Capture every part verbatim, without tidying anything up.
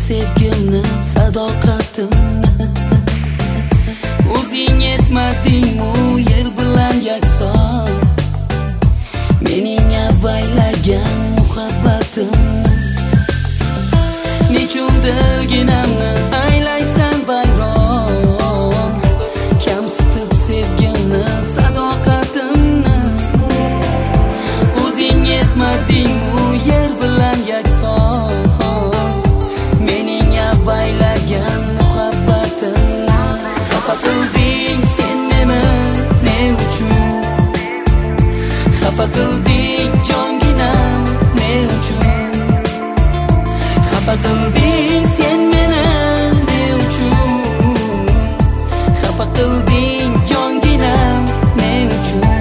sevgimni, sadoqatimni. O'zing etmadingmi yer bilan yakson, mening avaylagan muhabbatimni. Nechundir ginamni aylaysan vayron, kamsitib sevgimni, sadoqatimni. O'zing etmadingmi yer bilan yakson, mening avaylagan muhabbatimni. Xafa qilding sen meni ne uchun, xafa qilding jonginam ne uchun, xafa qilding sen meni ne uchun, xafa qilding jonginam ne uchun.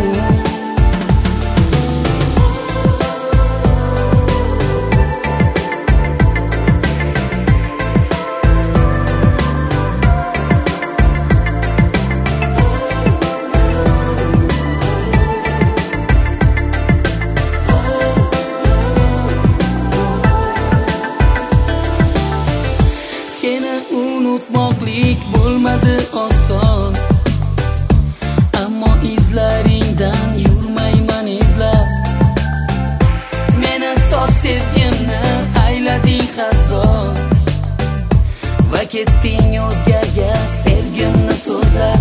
Seni unutmoqlik bo'lmadi oson, ammo izlaringdan yurmayman izlab. Meni sof sevgimni aylading xazon, va ketding o'zgaga sevgimni so'zlab.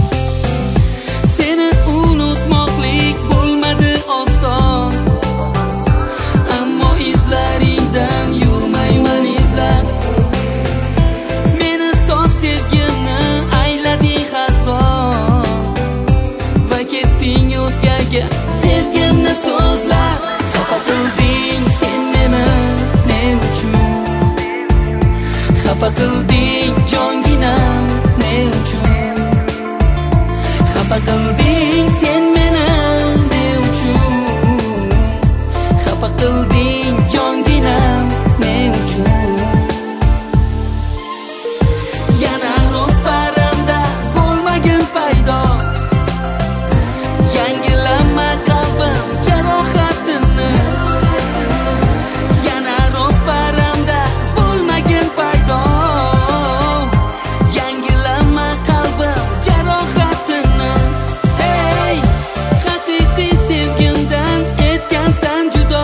Seni unutmoqlik bo'lmadi oson, ammo izlaringdan yurmayman izlab. Sevgimni aylading xazon, va ketding o'zgaga sevgimni so'zlab. Xafa qilding sen meni ne uchun, xafa qilding jonginam ne uchun, xafa qilding sen meni ne uchun, xafa qilding jonginam ne uchun. Yana ro'paramda bo'lmagin paydo, yangilama qalbim jarohatimni. Yana ro'paramda bo'lmagin paydo, yangilama qalbim jarohatimni. Hey, haqiqiy sevgimdan etgansan judo,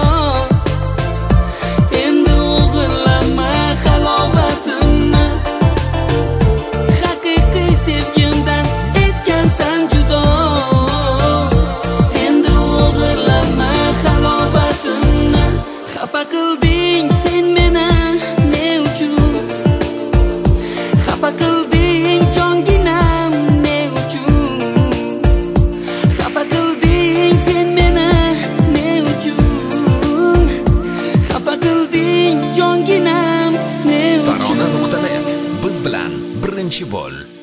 endi o'g'irlama halovatimni. Sevgimdan etgansan judo, endi o'g'irlama halovatimni. Xafa qilding sen meni ne uchun, xafa qilding jonginam ne uchun, xafa qilding sen meni ne uchun, xafa qilding jonginam ne uchun. Tarona nuqta net biz bilan birinchi bo'l.